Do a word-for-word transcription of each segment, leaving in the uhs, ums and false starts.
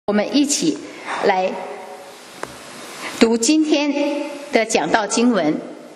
我们一起来读今天的讲道经文。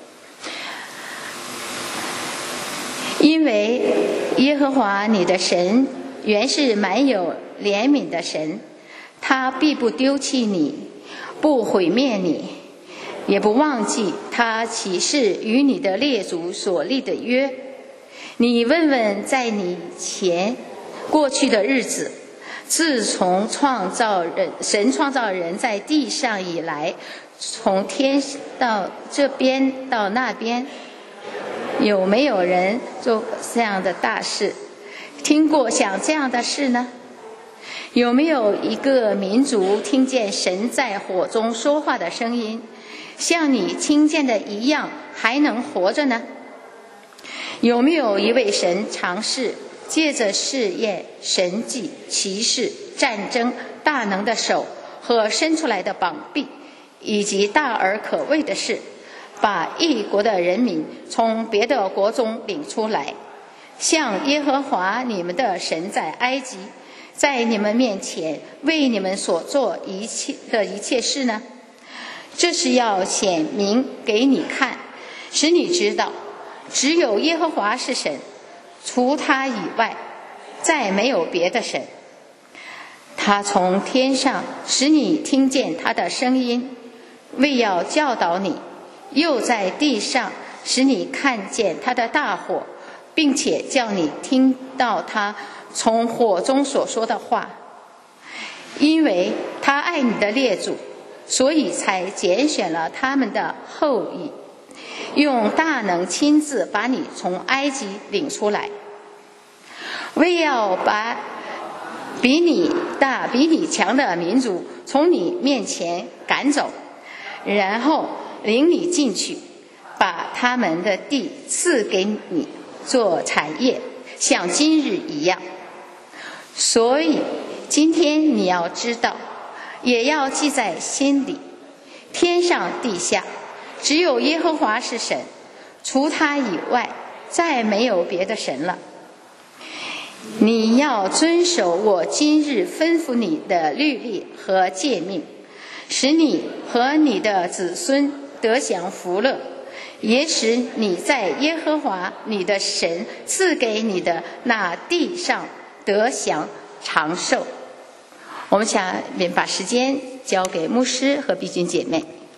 因为耶和华你的神原是满有怜悯的神，他必不丢弃你，不毁灭你，也不忘记他起誓与你的列祖所立的约。你问问在你前过去的日子，自从创造人神创造人在地上以来，从天到这边到那边，有没有人做这样的大事？听过像这样的事呢？有没有一个民族听见神在火中说话的声音，像你听见的一样，还能活着呢？有没有一位神尝试借着试验、神迹、奇事、战争、大能的手和伸出来的膀臂，以及大而可畏的事，把异国的人民从别的国中领出来，像耶和华你们的神在埃及，在你们面前为你们所做一切的一切事呢？这是要显明给你看，使你知道，只有耶和华是神，除他以外，再没有别的神。他从天上使你听见他的声音，为要教导你，又在地上使你看见他的大火，并且叫你听到他从火中所说的话。因为他爱你的列祖，所以才拣选了他们的后裔，用大能亲自把你从埃及领出来，为要把比你大比你强的民族从你面前赶走，然后领你进去，把他们的地赐给你做产业，像今日一样。所以今天你要知道，也要记在心里，天上地下只有耶和华是神，除他以外再没有别的神了。你要遵守我今日吩咐你的律例和诫命，使你和你的子孙得享福乐，也使你在耶和华你的神赐给你的那地上得享长寿。我们下面把时间交给牧师和碧君姐妹。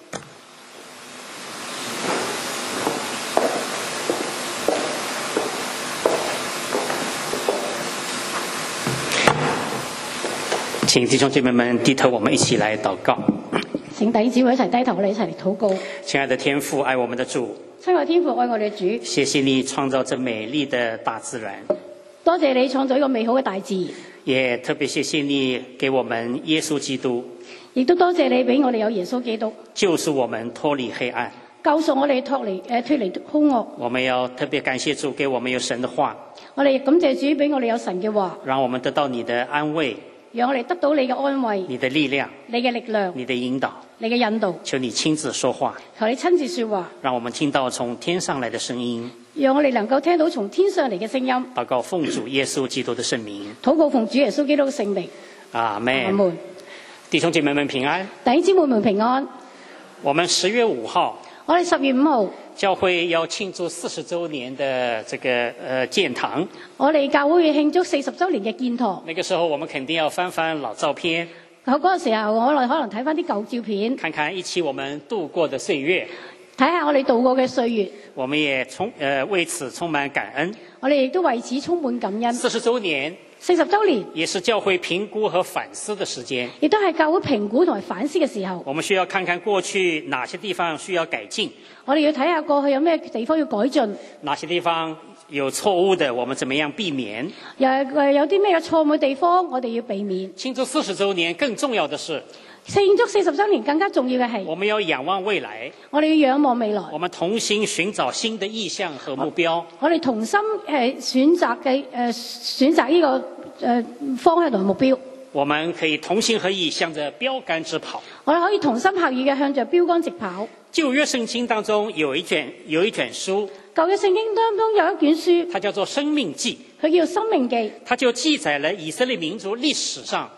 请弟兄姐妹们低头，我们一起来禱告。 請弟兄姊妹一齊低頭，我哋一齊嚟禱告。 親愛的天父，愛我們的主， 親愛天父，愛我哋主， 謝謝你創造這美麗的大自然， 多謝你創造一個美好嘅大自然， 也特別謝謝你給我們耶穌基督， 亦都多謝你俾我哋有耶穌基督， 救贖我們脫離黑暗， 救贖我哋脫離誒脫離兇惡。 我們要特別感謝主，給我們有神的話， 我哋亦感謝主俾我哋有神嘅話， 讓我們得到你的安慰， 讓我哋得到你嘅安慰、 你的力量、 你嘅力量、 你的引導， 你嘅引導。 求你親自說話， 求你親自說話， 讓我們聽到從天上來的聲音， 讓我哋能夠聽到從天上嚟嘅聲音。 禱告奉主耶穌基督的聖名， 禱告奉主耶穌基督嘅聖名。 阿們。 阿們。 弟兄姐妹們平安。 弟兄姊妹們平安。 我們十月五號， 我哋十月五號教會要慶祝四十週年的這個呃建堂。 我哋教會慶祝四十週年嘅建堂。 那個時候我們肯定要翻翻老照片。 嗰嗰個時候，我哋可能睇翻啲舊照片， 看看一起我們度過的歲月， 睇下我哋度過嘅歲月。 我們也充呃為此充滿感恩。 我哋亦都為此充滿感恩。 四十週年， 四十週年， 也是教會評估和反思的時間， 亦都係教會評估同埋反思嘅時候。 我們需要看看過去哪些地方需要改進， 我哋要睇下過去有咩地方要改進， 哪些地方有錯誤的，我們怎麼樣避免？ 又誒有啲咩錯誤嘅地方，我哋要避免。 慶祝四十週年更重要的是， 慶祝四十週年更加重要嘅係， 我們要仰望未來， 我哋要仰望未來。 我們同心尋找新的意向和目標。 我哋同心誒選擇嘅誒選擇呢個誒方向同目標。 我們可以同心合意向着標杆直跑。 我哋可以同心合意嘅向着標杆直跑。 舊約聖經當中有一卷有一卷書， 舊約聖經當中有一卷書， 它叫做《生命記》， 佢叫《生命記》， 它就記載了以色列民族歷史上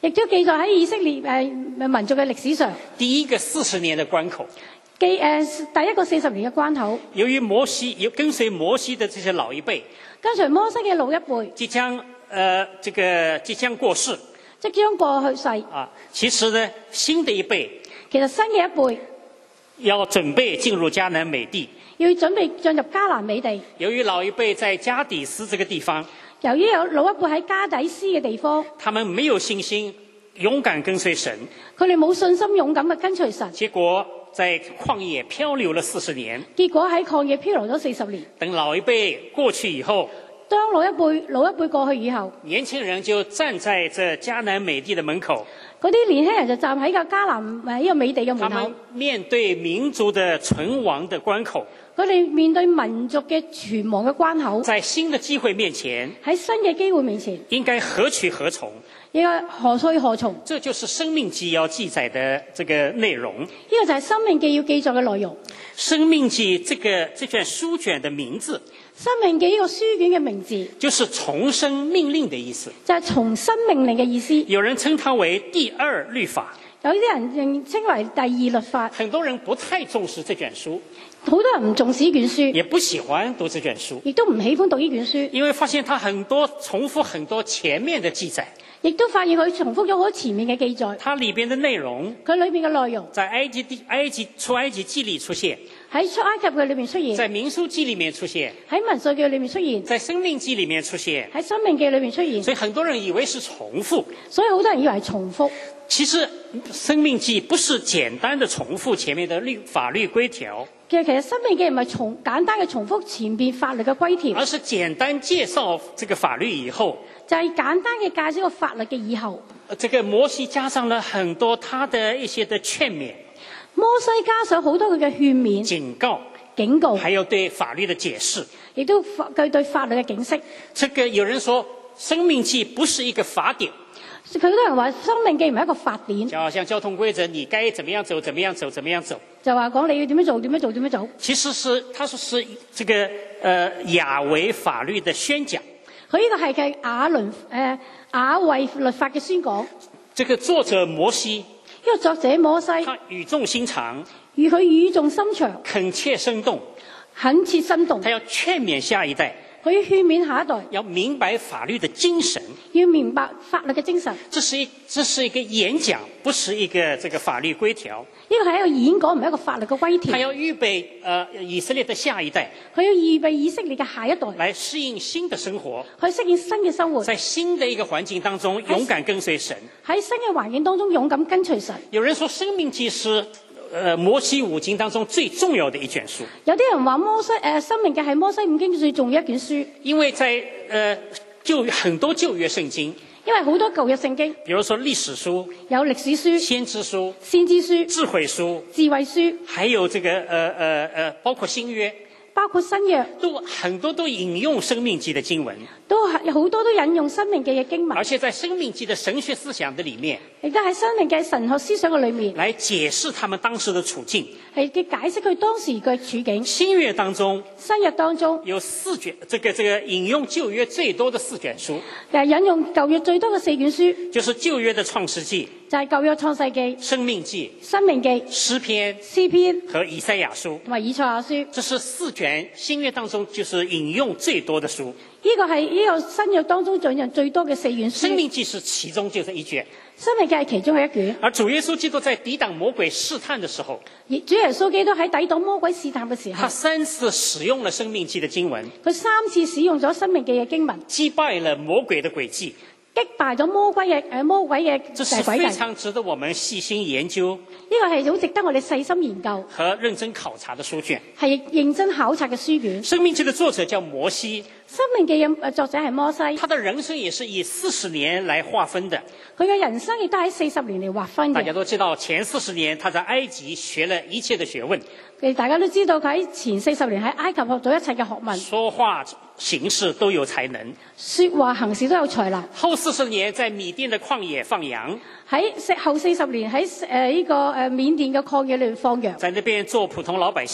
亦都記載喺以色列誒民族嘅歷史上。 第一個四十年的關口， 記誒、呃、第一個四十年嘅關口。 由於摩西有跟隨摩西的這些老一輩， 跟隨摩西嘅老一輩， 即將呃這個即將過世， 即將過去世。 啊，其實呢，新的一輩， 其實新嘅一輩要準備進入迦南美地， 要準備進入迦南美地。 由於老一輩在加底斯這個地方， 由於有老一輩喺加底斯嘅地方， 他們沒有信心，勇敢跟隨神， 佢哋冇信心勇敢嘅跟隨神， 結果在曠野漂流了四十年。 結果喺曠野漂流咗四十年。 等老一輩過去以後， 當老一輩老一輩過去以後， 年輕人就站在這迦南美地的門口， 嗰啲年輕人就站喺個迦南誒呢個美地嘅門口。 他們面對民族的存亡的關口， 佢哋面對民族嘅存亡嘅關口， 在新的機會面前， 喺新嘅機會面前， 應該何去何從？ 應該何去何從？ 這就是《生命記》要記載的這個內容。 呢個就係《生命記》要記載嘅內容。《 生命記》這個這卷書卷的名字， 《生命記》呢個書卷嘅名字， 就是重生命令的意思， 就係重生命令嘅意思。 有人稱它為第二律法， 有啲人認稱為第二律法。 很多人不太重視這卷書， 好多人唔重視呢卷書， 也不喜歡讀這卷書， 亦都唔喜歡讀呢卷書， 因為發現它很多重複很多前面的記載， 亦都發現佢重複咗好多前面嘅記載。 它裏邊的內容， 佢裏面嘅內容在埃及地埃及出埃及記裏出現， 喺出埃及嘅裏面出現， 在民數記裏面出現， 喺民數記裏面出現， 在生命記裏面出現， 喺生命記裏面出現。 所以很多人以為是重複， 所以好多人以為係重複。 其實生命記不是簡單的重複前面的律法律規條， 其實其實生命記唔係重簡單嘅重複前邊法律嘅規條， 而是簡單介紹這個法律以後， 就係簡單嘅介紹個法律嘅以後， 這個摩西加上了很多他的一些的勸勉， 摩西加上好多佢嘅勸勉、 警告、 警告， 還有對法律的解釋， 亦都佢對法律嘅警示。 這個有人說生命記不是一個法典， 佢好多人話生命記唔係一個法典， 就好像交通規則，你該怎麼樣走，怎麼樣走，怎麼樣走， 就話講你要點樣做，點樣做，點樣做。 其實是，他說是這個呃亞維法律的宣講。 佢呢個係嘅亞倫誒亞維律法嘅宣講。 這個作者摩西， 呢個作者摩西， 他語重心長， 與佢語重心長， 懇切生動， 懇切生動。 他要勸勉下一代， 佢要勸勉下一代， 要明白法律的精神， 要明白法律嘅精神。 這是一這是一個演講，不是一個這個法律規條。 呢個係一個演講，唔係一個法律嘅規條。 他要預備呃以色列的下一代， 佢要預備以色列嘅下一代， 來適應新的生活， 去適應新嘅生活， 在新的一個環境當中勇敢跟隨神。 喺新嘅環境當中勇敢跟隨神。 有人說《生命記》是呃摩西五經當中最重要的一卷書， 有啲人話摩西誒、呃、生命記係摩西五經最重要一卷書， 因為在呃就很多舊約聖經， 因為好多舊約聖經， 比如說歷史書、 有歷史書、 先知書、 先知書、 智慧書、 智慧書， 還有這個呃呃呃包括新約， 包括新約， 都很多都引用《生命記》的經文， 都係好多都引用生命記嘅經文， 而且在《生命記》的神學思想的裡面， 亦都喺生命記神學思想嘅裏面， 來解釋他們當時的處境。 係嘅解釋佢當時嘅處境。 新約當中， 新約當中有四卷，這個這個引用舊約最多的四卷書， 誒引用舊約最多嘅四卷書， 就是舊約的創世記、 就係舊約創世記、 生命記、 生命記、 詩篇詩篇和以賽亞書， 同埋以賽亞書。 這是四卷新約當中就是引用最多的書。 呢個係呢個新約當中引用最多嘅四卷書。 生命記是其中就是一卷， 生命記係其中嘅一卷。 而主耶穌基督在抵擋魔鬼試探的時候， 主耶穌基督喺抵擋魔鬼試探嘅時候， 他三次使用了生命記的經文， 佢三次使用咗生命記嘅經文， 擊敗了魔鬼的詭計， 擊敗咗魔鬼嘅誒魔鬼嘅這是非誒詭計。 常值得我們細心研究呢個係好值得我哋細心研究和認真考察的書卷。 係認真考察嘅書卷。 生命記的作者叫摩西， 生命記嘅誒作者係摩西， 他的人生也是以四十年來劃分的。 佢嘅人生亦都喺四十年嚟劃分嘅。 大家都知道，前四十年他在埃及學了一切的學問， 佢大家都知道佢喺前四十年喺埃及學到一切嘅學問， 說話行事都有才能。 說話行事都有才能。 後四十年在米甸的曠野放羊， 喺後四十年喺誒呢個誒緬甸嘅曠野裏放羊， 在那邊做普通老百姓。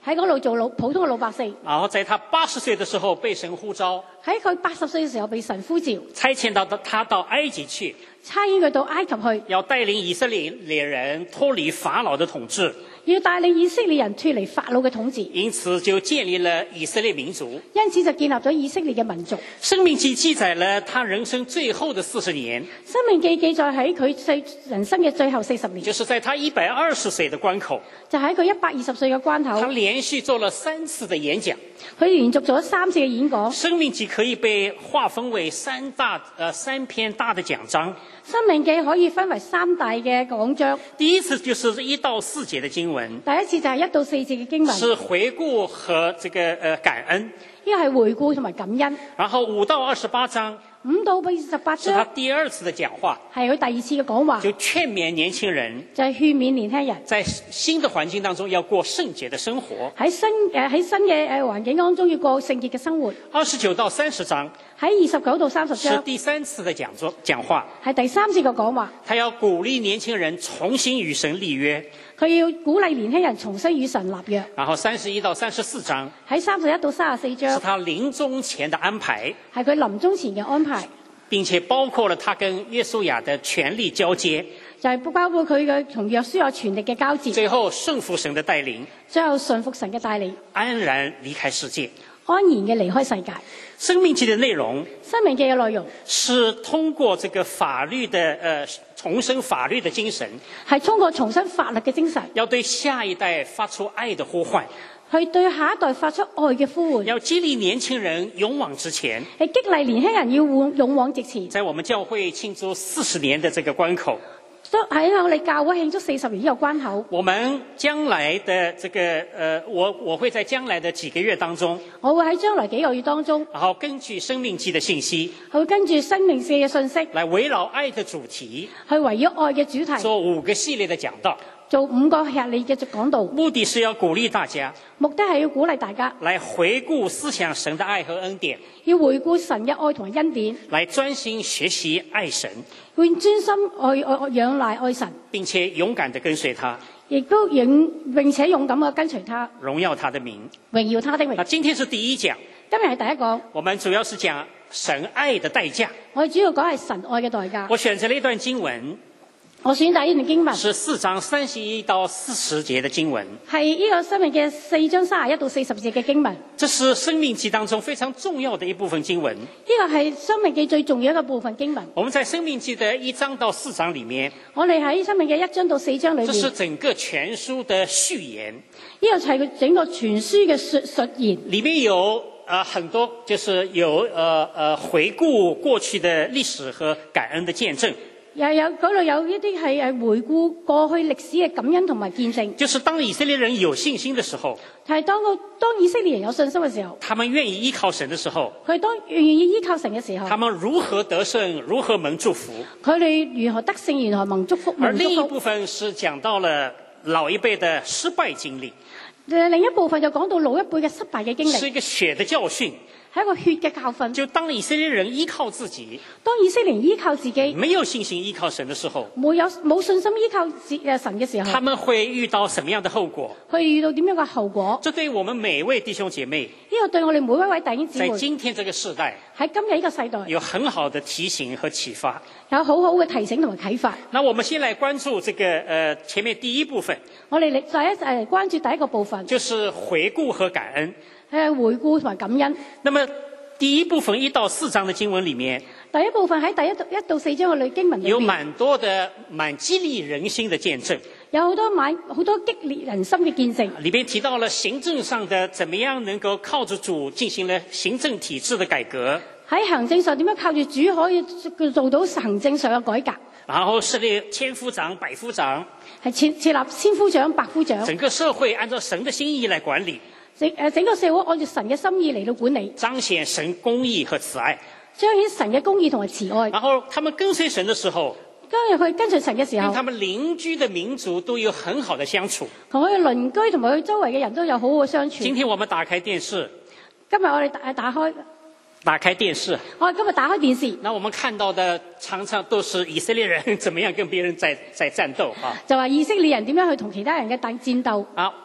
喺嗰度做老普通嘅老百姓。 然后在他八十岁的时候被神呼召， 喺佢八十歲嘅時候被神呼召， 差遣到他到埃及去， 差遣佢到埃及去， 要帶領以色列人脫離法老的統治。 要帶領以色列人脫離法老嘅統治， 因此就建立了以色列民族。 因此就建立咗以色列嘅民族。 申命記記載了他人生最後的四十年。 申命記記載喺佢世人生嘅最後四十年， 就是在他一百二十歲的關口， 就喺佢一百二十歲嘅關口， 他連續做了三次的演講。 佢連續做咗三次嘅演講。 申命記可以被劃分為三大呃三篇大的講章。 申命記可以分為三大嘅講章。 第一次就是一到四節的經文， 第一次就係一到四節嘅經文， 是回顧和這個呃感恩。 呢個係回顧同埋感恩。 然後五到二十八章， 五到二十八是他章第二次的講話， 係佢第二次嘅講話， 就勸勉年輕人， 就係勸勉年輕人在新的環境當中要過聖潔的生活。 喺新誒喺新嘅誒環境當中要過聖潔嘅生活。 二十九到三十章， 喺二十九到三十是章第三次的講座講話， 係第三次嘅講話。 他要鼓勵年輕人重新與神立約。 佢要鼓勵年輕人重新與神立約。 然後三十一到三十四章， 喺三十一到三十四章是他臨終前的安排， 係佢臨終前嘅安排， 並且包括了他跟約書亞的權力交接， 就係包括佢嘅同約書亞權力嘅交接， 最後順服神的帶領， 最後順服神嘅帶領， 安然離開世界， 安然嘅離開世界。 申命記的內容申命記嘅內容是通過這個法律的呃重生法律的精神， 係通過重新法律嘅精神， 要對下一代發出愛的呼喚， 去對下一代發出愛嘅呼喚， 要激勵年輕人勇往直前， 係激勵年輕人要勇勇往直前。 在我們教會慶祝四十年的這個關口， 都喺我哋教會慶祝四十年呢個關口， 我們將來的這個呃，我我會在將來的幾個月當中， 我會喺將來幾個月當中， 然後根據申命記的信息， 會跟住申命記嘅信息， 來圍繞愛的主題， 去圍繞愛嘅主題， 做五個系列的講道， 做五個系列嘅講道， 目的是要鼓勵大家， 目的係要鼓勵大家來回顧思想神的愛和恩典， 要回顧神嘅愛同埋恩典， 來專心學習愛神， 會專心愛愛仰賴愛神， 並且勇敢地跟隨他， 亦都勇並且勇敢嘅跟隨他， 榮耀他的名， 榮耀他的名。 那今天是第一講， 今日係第一講， 我們主要是講神愛的代價。 我哋主要講係神愛嘅代價。 我選擇了一段經文， 我選擇呢段經文是四章三十一到四十節的經文， 係呢個申命嘅四章三十一到四十節嘅經文。 這是申命記當中非常重要的一部分經文。 呢個係申命記最重要一個部分經文。 我們在申命記的一章到四章裏面， 我哋喺申命記一章到四章裏面， 這是整個全書的序言。 呢個係佢整個全書嘅述述言， 裏面有呃很多，就是有呃呃回顧過去的歷史和感恩的見證。 又有嗰度有一啲係誒回顧過去歷史嘅感恩同埋見證。 就是當以色列人有信心的時候， 係當個當以色列人有信心嘅時候， 他們願意依靠神的時候， 佢當願意依靠神嘅時候， 他們如何得勝，如何蒙祝福。 佢哋如何得勝，如何蒙祝福。 而另一蒙祝福部分是講到了老一輩的失敗經歷， 誒另一部分就講到老一輩嘅失敗嘅經歷， 是一個血的教訓。 係一個血嘅教訓。 就當以色列人依靠自己， 當以色列人依靠自己， 沒有信心依靠神的時候， 冇有冇信心依靠自誒神嘅時候， 他們會遇到什麼樣的後果？ 佢遇到點樣嘅後果？ 這對我們每位弟兄姐妹， 呢個對我哋每一位弟兄姊在妹今天這個世代， 喺今日呢個世代有很好的提醒和啟發。 有好好嘅提醒同埋啟發。 那我們先來關注這個呃前面第一部分， 我哋嚟第一誒關注第一個部分， 就是回顧和感恩。 誒回顧同埋感恩。 那麼第一部分一到四章的經文裡面， 第一部分喺第一到一到四章嘅裏經文裏面， 有蠻多的蠻激勵人心的見證。 有好多買好多激勵人心嘅見證。 裡邊提到了行政上的怎麼樣能夠靠着主進行了行政體制的改革。 喺行政上點樣靠住主可以做到行政上嘅改革？ 然後設立千夫長、百夫長， 係設設立千夫長、百夫長。 整個社會按照神的心意來管理。 整誒整個社會按照神嘅心意嚟到管理， 彰顯神公義和慈愛， 彰顯神嘅公義同埋慈愛。 然後他們跟隨神的時候， 跟住佢跟隨神嘅時候， 跟他們鄰居的民族都有很好的相處。 同佢嘅鄰居同埋佢周圍嘅人都有好好嘅相處。 今天我們打開電視， 今日我哋打打開打開電視， 我哋今日打開電視， 那我們看到的常常都是以色列人怎麼樣跟別人在在戰鬥啊， 就話以色列人點樣去同其他人嘅戰戰鬥啊。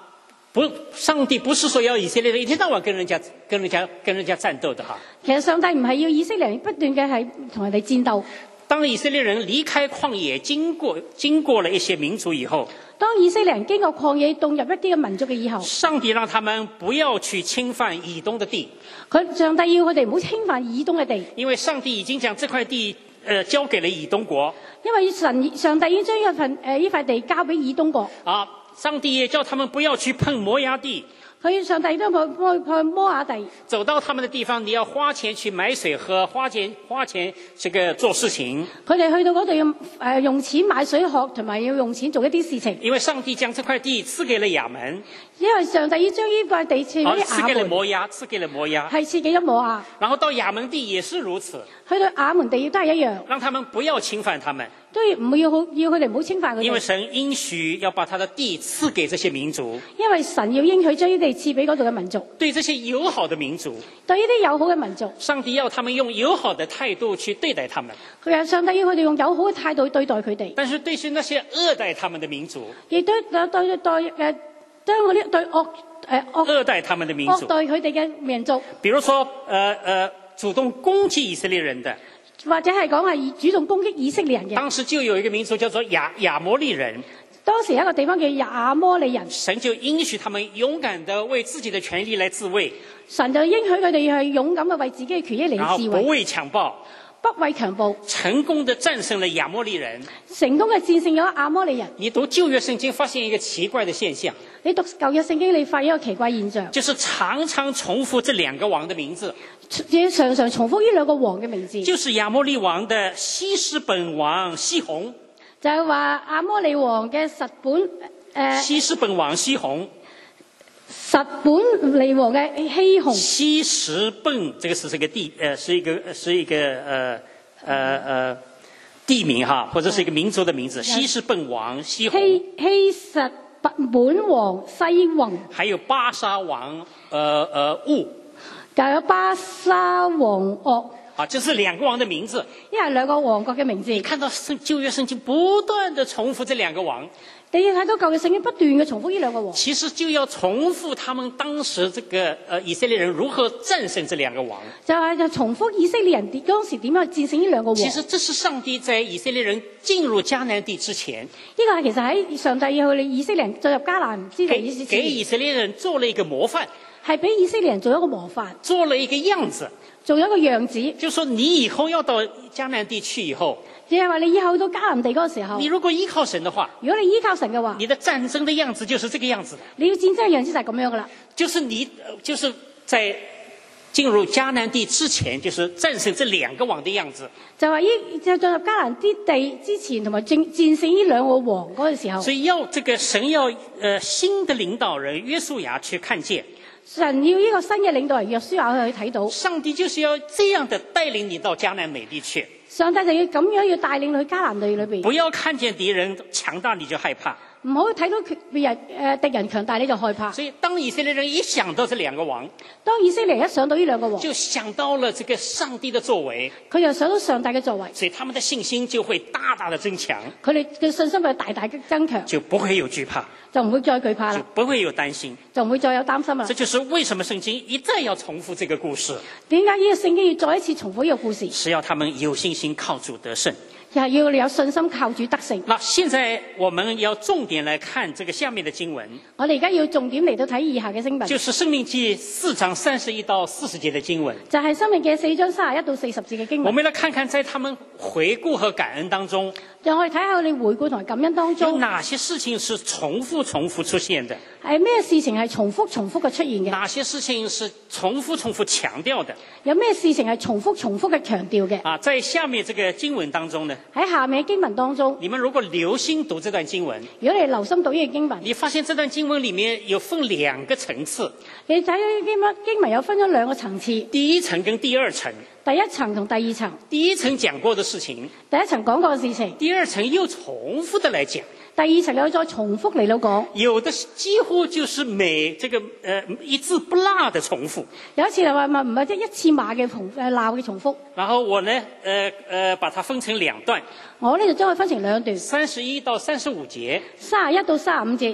不，上帝不是說要以色列人一天到晚跟人家、跟人家、跟人家戰鬥的哈。 其實上帝唔係要以色列人不斷嘅係同人哋戰鬥。 當以色列人離開曠野，經過經過了一些民族以後， 當以色列人經過曠野，動入一啲嘅民族嘅以後， 上帝讓他們不要去侵犯以東的地。 佢上帝要佢哋唔好侵犯以東嘅地， 因為上帝已經將這塊地，呃，交給了以東國。 因為神上帝已經將一份誒呢塊地交俾以東國。 啊，上帝也叫他們不要去碰摩押地。 佢上帝都去去去摩亞地， 走到他們的地方，你要花錢去買水喝，花錢花錢這個做事情。 佢哋去到嗰度要誒用錢買水喝，同埋要用錢做一啲事情。 因為上帝將這塊地賜給了亞門， 因為上帝要將呢塊地賜俾亞門， 賜給了摩押，賜給了摩押， 係賜給咗摩亞。 然後到亞門地也是如此， 去到亞門地亦都係一樣， 讓他們不要侵犯他們， 都要唔要好要佢哋唔好侵犯佢哋。 因為神應許要把他的地賜給這些民族， 因為神要應許將呢地賜俾嗰度嘅民族。 對這些友好的民族， 對呢啲友好嘅民族， 上帝要他們用友好的態度去對待他們。 佢話上帝要佢哋用友好嘅態度去對待佢哋。 但是對於那些惡待他們的民族， 亦都對對對誒，將嗰啲對惡誒惡惡待他們的民族， 惡待佢哋嘅民族。 比如說，呃呃，主動攻擊以色列人的， 或者係講係主動攻擊以色列人嘅。 當時就有一個民族叫做亞亞摩利人。 當時有一個地方叫亞摩利人， 神就應許他們勇敢地為自己的權利來自衛。 神就應許佢哋要去勇敢地為自己嘅權益嚟自衛， 不畏強暴， 不畏強暴， 成功地戰勝了亞摩利人， 成功嘅戰勝咗亞摩利人。 你讀舊約聖經發現一個奇怪的現象， 你讀舊約聖經你發現一個奇怪現象， 就是常常重複這兩個王的名字， 常常重複呢兩個王嘅名字， 就是亞摩利王的西施本王西宏。 就係話亞摩利王嘅實本誒、呃、 西施本王西宏， 實本利王嘅西宏。 西施本這個是這個地，呃，是一個是一個呃呃呃地名哈，或者是一個民族的名字。西施本王西宏， 希希實本王西宏， 還有巴沙王呃呃烏， 就有巴沙王噩。 啊，這是兩個王的名字， 因為兩個王國嘅名字。 你看到聖舊約聖經不斷地重複這兩個王， 你要睇到舊約聖經不斷嘅重複呢兩個王。 其實就要重複他們當時這個呃以色列人如何戰勝這兩個王。 就係就重複以色列人當時點樣戰勝呢兩個王。 其實這是上帝在以色列人進入迦南地之前， 呢個係其實喺上帝要去以色列人進入迦南之地之前， 給以色列人做了一個模範， 係俾以色列人做一個模範， 做了一個樣子。 做一個樣子， 就是說你以後要到迦南地去以後， 即係話你以後到迦南地嗰個時候， 你如果依靠神的話， 如果你依靠神嘅話， 你的戰爭的樣子就是這個樣子。 你要戰爭嘅樣子就係咁樣噶啦。 就是你，就是在進入迦南地之前，就是戰勝這兩個王的樣子。 就話依就進入迦南啲地之前，同埋戰戰勝呢兩個王嗰個時候。 所以要這個神要，呃，新的領導人約書亞去看見。 神要呢個新嘅領導人約書亞去睇到， 上帝就是要這樣的帶領你到迦南美地去。 上帝就要咁樣要帶領你去迦南地裏邊。 不要看見敵人強大你就害怕， 唔好睇到別人誒敵人強大你就害怕。 所以當以色列人一想到這兩個王， 當以色列一想到呢兩個王， 就想到了這個上帝的作為， 佢又想到上帝嘅作為， 所以他們的信心就會大大的增強， 佢哋嘅信心會大大嘅增強， 就不會有懼怕， 就唔會再懼怕就啦， 不會有擔心， 就唔會再有擔心啦。 這就是為什麼聖經一再要重複這個故事， 點解呢個聖經要再一次重複呢個故事？ 是要他們有信心靠主得勝。 又係要你有信心靠主得勝。 那現在我們要重點來看這個下面的經文。 我哋而家要重點嚟到睇以下嘅經文。 就是申命記四章三十一到四十節的經文。 就係申命記四章三十一到四十節嘅經文。 我們來看看在他們回顧和感恩當中， 讓我哋睇下我哋回顧同埋感恩當中， 有哪些事情是重複重複出現的？ 係咩事情係重複重複嘅出現嘅？ 哪些事情是重複重複強調的？ 有咩事情係重複重複嘅強調嘅？ 啊，在下面這個經文當中呢， 喺下面嘅經文當中， 你們如果留心讀這段經文， 如果你留心讀呢個經文， 你發現這段經文裡面有分兩個層次。 你睇呢經文經文有分咗兩個層次， 第一層跟第二層。 第一層同第二層。 第一層講過的事情， 第一層講過嘅事情， 第二層又重複的來講。 第二層又再重複嚟到講， 有的幾乎就是每這個呃一字不落的重複。 有一次就話唔唔係即係一次罵嘅重誒鬧嘅重複。 然後我呢，呃呃把它分成兩段。 我呢就將佢分成兩段， 三十一到三十五節。 三十一到三十五節。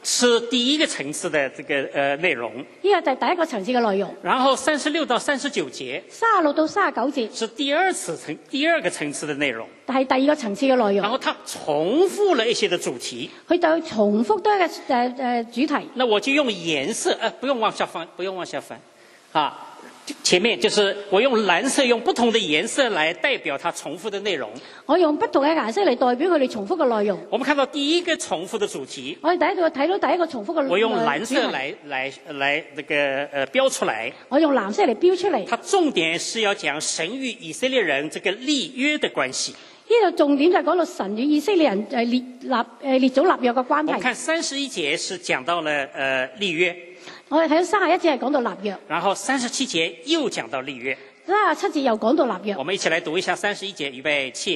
是第一个层次的这个呃内容。 呢個就係第一個層次嘅內容。 然後三十六到三十九節三十六到三十九節是第二次層第二個層次的內容。 係第二個層次嘅內容。 然後它重複了一些的主題。 佢就重複多一個誒誒主題。 那我就用顏色，呃，不用往下翻，不用往下翻，啊。前面就是我用藍色，用不同的顏色來代表它重複的內容。 我用不同嘅顏色嚟代表佢哋重複嘅內容。 我們看到第一個重複的主題， 我哋第一度睇到第一個重複嘅。 我用藍色來來來那個呃標出來。 我用藍色嚟標出嚟。 它重點是要講神與以色列人這個立約的關係。 呢度重點就係講到神與以色列人誒列立誒列祖立約嘅關係。 我們看三十一節是講到了呃立約。 我哋睇到三十一節係講到立約， 然後三十七節又講到立約， 三十七節又講到立約。 我們一起來讀一下三十一節，預備起。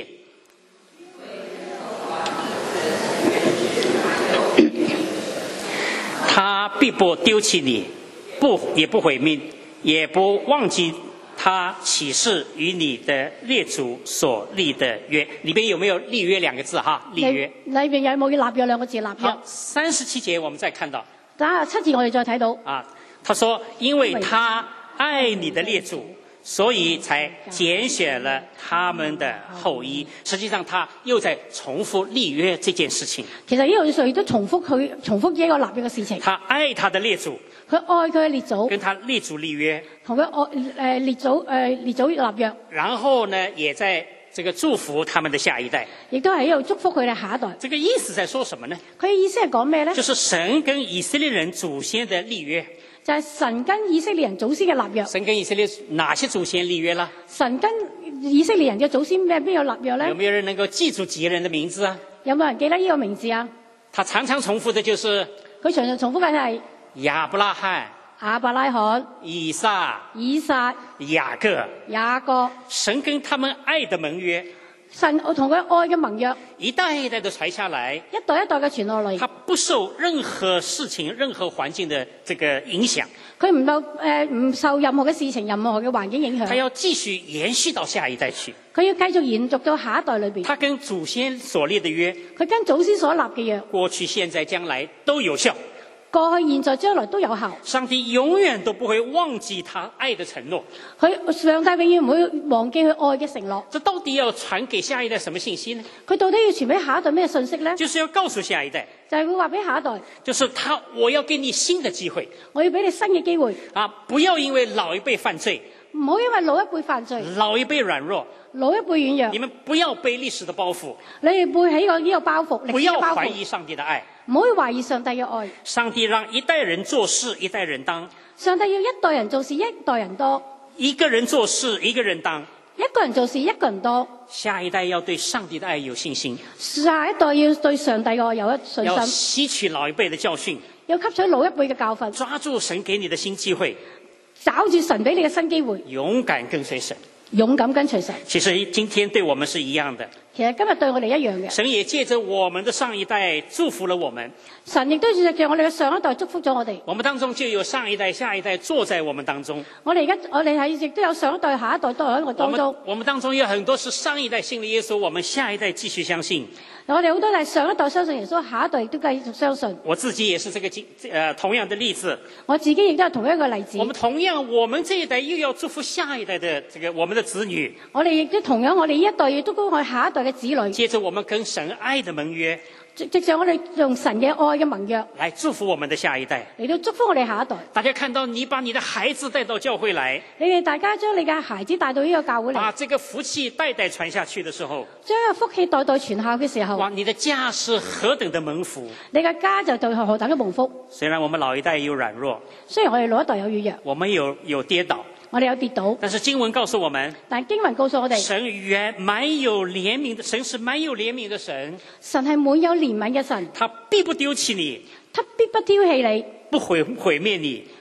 他必不丟棄你，不也不毀滅，也不忘記他起誓與你的列祖所立的約。裏邊有沒有立約兩個字哈？立約。 裏邊有冇立約兩個字？立約。 好，三十七節我們再看到。 三十七節我哋再睇到啊，他說因為他愛你的列祖，所以才揀選了他們的後裔。實際上他又在重複立約這件事情。 其實呢度上亦都重複佢重複一個立約嘅事情。 他愛他的列祖， 佢愛佢嘅列祖， 跟他列祖立約， 同佢愛誒列祖誒列祖立約。 然後呢，也在這個祝福他們的下一代， 亦都係喺度祝福佢哋下一代。 這個意思在說什麼呢？ 佢嘅意思係講咩呢？ 就是神跟以色列人祖先的立約， 就係神跟以色列人祖先嘅立約。 神跟以色列哪些祖先立約啦？ 神跟以色列人嘅祖先咩邊有立約呢？ 有沒有人能夠記住幾個人的名字啊？ 有冇人記得呢個名字啊？ 他常常重複的就是佢常常重複嘅係亞伯拉罕、 亞伯拉罕、 以撒、 以撒、 雅各。 雅各。 神跟他們愛的盟約， 神我同佢愛嘅盟約， 一代一代的傳下來， 一代一代嘅傳落嚟。 他不受任何事情、任何環境的這個影響。 佢唔受誒唔受任何嘅事情、任何嘅環境影響。 他要繼續延續到下一代去。 佢要繼續延續到下一代裏邊。 他跟祖先所立的約， 佢跟祖先所立嘅約， 過去、現在、將來都有效。 過去、現在、將來都有效。 上帝永遠都不會忘記他愛的承諾。 佢上帝永遠唔會忘記佢愛嘅承諾。 這到底要傳給下一代什麼信息呢？ 佢到底要傳俾下一代咩信息呢？ 就是要告訴下一代， 就係會話俾下一代， 就是他，我要給你新的機會， 我要俾你新嘅機會。 啊，不要因為老一輩犯罪， 唔好因為老一輩犯罪， 老一輩軟弱， 老一輩軟弱， 你們不要背歷史的包袱， 你哋背起個呢個包袱，歷不要史嘅包袱， 懷疑上帝的愛。 唔好去懷疑上帝嘅愛。 上帝讓一代人做事，一代人當； 上帝要一代人做事，一代人多； 一個人做事，一個人當； 一個人做事，一個人多。 下一代要對上帝的愛有信心， 下一代要對上帝嘅愛有一信要心， 吸取老一輩的教訓， 要吸取老一輩嘅教訓， 抓住神給你的新機會， 找住神俾你嘅新機會， 勇敢跟隨神。 勇敢跟隨神。 其實今天對我們是一樣的， 其實今日對我哋一樣嘅。 神也借着我們的上一代祝福了我們， 神亦都借着我哋嘅上一代祝福咗我哋。 我們當中就有上一代、下一代坐在我們當中。 我哋而家我哋係亦都有上一代、下一代都喺我當中。 我們我們當中有很多是上一代信了耶穌，我們下一代繼續相信。 我哋好多係上一代相信耶穌，下一代亦都繼續相信。 我自己也是這個呃同樣的例子。 我自己亦都係同一個例子。 我們同樣，我們這一代又要祝福下一代的這個我們的子女。 我哋亦都同樣，我哋呢一代亦都恭賀下一代嘅子女。 接着我們跟神愛的盟約， 藉着我哋用神嘅愛嘅盟約， 來祝福我們的下一代， 嚟到祝福我哋下一代。 大家看到你把你的孩子帶到教會來， 你哋大家將你嘅孩子帶到呢個教會嚟， 把這個福氣代代傳下去的時候， 將個福氣代代傳下嘅時候， 哇！你的家是何等的蒙福！ 你嘅家就對何等嘅蒙福。 雖然我們老一代有軟弱， 雖然我哋老一代有軟弱， 我們有有跌倒， 我哋有跌倒， 但是經文告訴我們， 但經文告訴我哋， 神原滿有憐憫的，神是滿有憐憫的神， 神係滿有憐憫嘅神， 他必不丟棄你， 他必不丟棄你， 不毀毀滅你，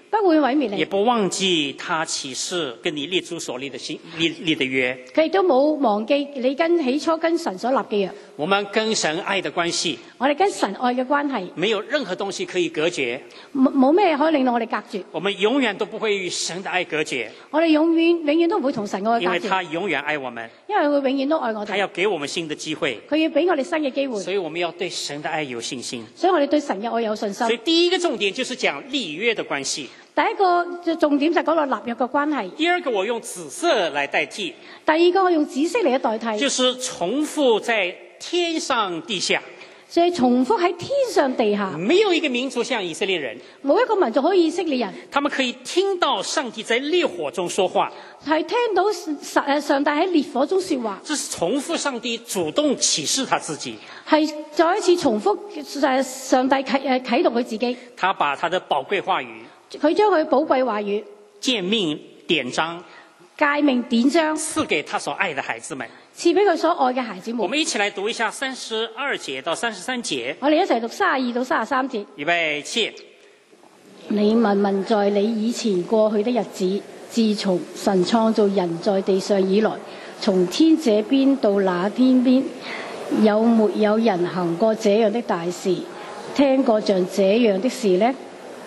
不會毀滅你， 也不忘記他起誓跟你列祖所立的心立立的約。 佢亦都冇忘記你跟起初跟神所立嘅約。 我們跟神愛的關係， 我哋跟神愛嘅關係， 沒有任何東西可以隔絕。 冇冇咩可以令到我哋隔絕。 我們永遠都不會與神的愛隔絕， 我哋永遠永遠都唔會同神嘅愛因為隔絕， 他永遠愛我們， 因為佢永遠都愛我哋。 他要給我們新的機會， 佢要俾我哋新嘅機會， 所以我們要對神的愛有信心。 所以我哋對神嘅愛有信心。 所以第一個重點就是講立約的關係。 第一個重點就係講到立約嘅關係。 第二個我用紫色來代替， 第二個我用紫色嚟代替， 就是重複在天上地下， 就係重複喺天上地下。 沒有一個民族像以色列人， 冇一個民族可以以色列人， 他們可以聽到上帝在烈火中說話， 係聽到誒上帝喺烈火中說話， 這是重複上帝主動啟示他自己， 係再一次重複誒上帝啟誒啟動佢自己。 他把他的寶貴話語、 佢將佢寶貴話語、 誡命典章誡命典章賜給他所愛的孩子們。 賜俾佢所愛嘅孩子們。 我們一起來讀一下三十二節到三十三節。 我哋一齊讀三十二到三十三節。 預備起。 你問問在你以前過去的日子，自從神創造人在地上以來，從天這邊到那天邊，有沒有人行過這樣的大事，聽過像這樣的事呢？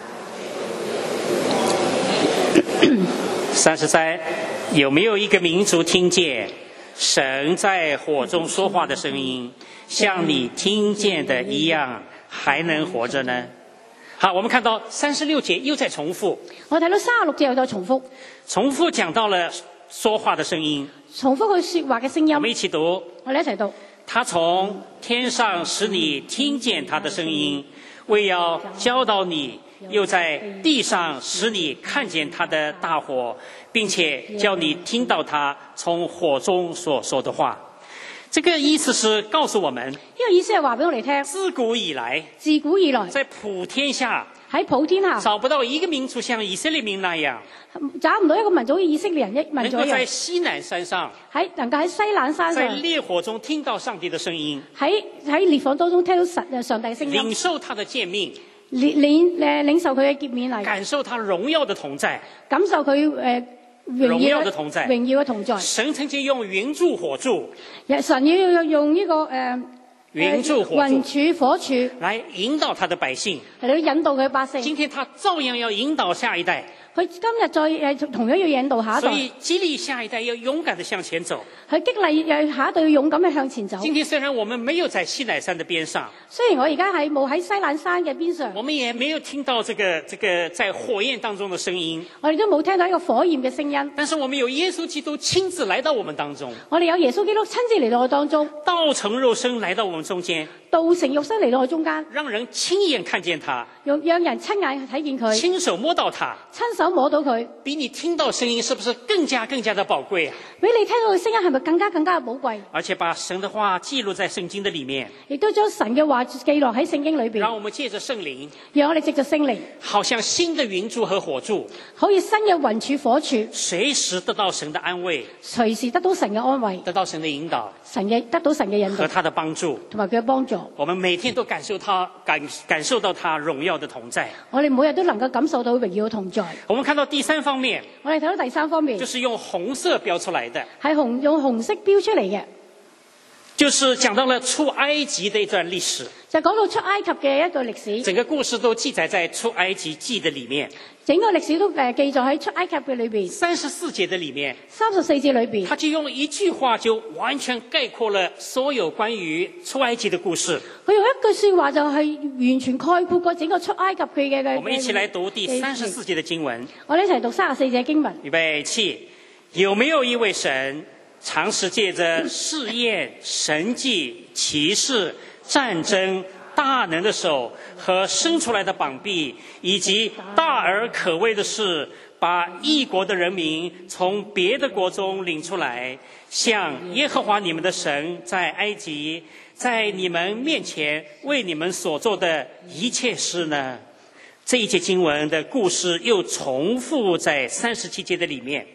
三十三，有沒有一個民族聽見神在火中說話的聲音，像你聽見的一樣，還能活着呢？好，我們看到三十六節又在重複。 我睇到三十六節又在重複， 重複講到了說話的聲音， 重複佢說話嘅聲音。 我們一起讀。 我哋一齊讀。 他從天上使你聽見他的聲音，為要教導你，又在地上使你看見他的大火，並且叫你聽到他從火中所說的話。這個意思是告訴我們， 呢個意思係話俾我哋聽， 自古以來， 自古以來在普天下喺普天下找不到一個民族像以色列民那樣， 找唔到一個民族好似以色列人一民族一能夠在樣， 西乃山上， 喺能夠喺西蘭山在上， 烈火中聽到上帝的聲音， 喺喺烈火當中聽到神上帝聲音， 領受他的誡命， 領領誒領受佢嘅潔免嚟， 感受他榮耀的同在， 感受佢誒榮榮耀耀的同在榮耀嘅同在。 神曾經用雲柱火柱神要用用呢、這個誒、呃、 雲柱火雲柱柱火柱來引導他的百姓。 嚟到引導佢百姓。 今天他照樣要引導下一代， 佢今日再誒同樣要引導下一代， 所以激勵下一代要勇敢地向前走。 佢激勵誒下一代要勇敢地向前走。 今天雖然我們沒有在西乃山的邊上， 雖然我而家係冇喺西蘭山嘅邊上， 我們也沒有聽到這個這個在火焰當中的聲音， 我哋都冇聽到一個火焰嘅聲音。 但是我們有耶穌基督親自來到我們當中， 我哋有耶穌基督親自嚟到我當中， 道成肉身來到我們中間， 道成肉身嚟到我中間， 讓人親眼看見他， 讓讓人親眼睇見佢， 親手摸到他， 親手摸到佢， 比你聽到聲音是不是更加更加的寶貴啊？ 俾你聽到嘅聲音係咪更加更加嘅寶貴？ 而且把神的話記錄在聖經的裡面， 亦都將神嘅話記落喺聖經裏邊， 讓我們借着聖靈， 讓我哋藉着聖靈， 好像新的雲柱和火柱， 可以新嘅雲柱火柱， 隨時得到神的安慰， 隨時得到神嘅安慰， 得到神的引導， 神嘅得到神嘅引導和他的幫助， 同埋佢嘅幫助。 我們每天都感受他感感受到他榮耀的同在。 我哋每日都能夠感受到榮耀嘅同在。 我們看到第三方面， 我哋睇到第三方面， 就是用紅色標出來的， 係紅用紅色標出嚟嘅， 就是講到了出埃及的一段歷史。 就講到出埃及嘅一個歷史， 整個故事都記載在出埃及記的裡面， 整個歷史都誒記載喺出埃及嘅裏邊。 三十四節的裡面， 三十四節裏邊， 他就用一句話就完全概括了所有關於出埃及的故事。 佢用一句説話就係完全概括過整個出埃及佢嘅嘅。 我們一起來讀第三十四節的經文。 我哋一齊讀三十四節經文。 預備起，有沒有一位神，常時借着試驗、神蹟、奇事、戰爭、大能的手和伸出來的膀臂，以及大而可畏的事，把異國的人民從別的國中領出來，像耶和華你們的神在埃及，在你們面前為你們所做的一切事呢？這一節經文的故事又重複在三十七節的裡面。 呢